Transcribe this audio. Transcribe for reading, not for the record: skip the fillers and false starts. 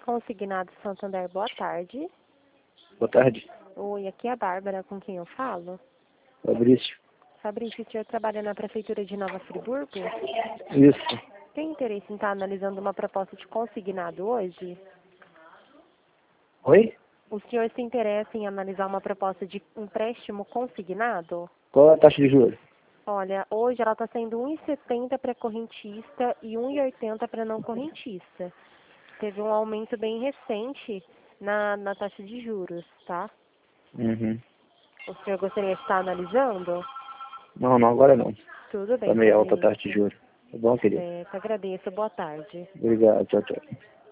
Consignado Santander, boa tarde. Boa tarde. Oi, aqui é a Bárbara, com quem eu falo. Fabrício. Fabrício, o senhor trabalha na Prefeitura de Nova Friburgo? Isso. Tem interesse em estar analisando uma proposta de consignado hoje? Oi? O senhor se interessa em analisar uma proposta de empréstimo consignado? Qual a taxa de juros? Olha, hoje ela está sendo 1,70 para correntista e 1,80 para não correntista. Teve um aumento bem recente na taxa de juros, tá? Uhum. O senhor gostaria de estar analisando? Não, agora não. Tudo Tá bem, meio alta a taxa de Fabrício. juros. Tá bom, querido? Certo, agradeço. Boa tarde. Obrigado, tchau, tchau.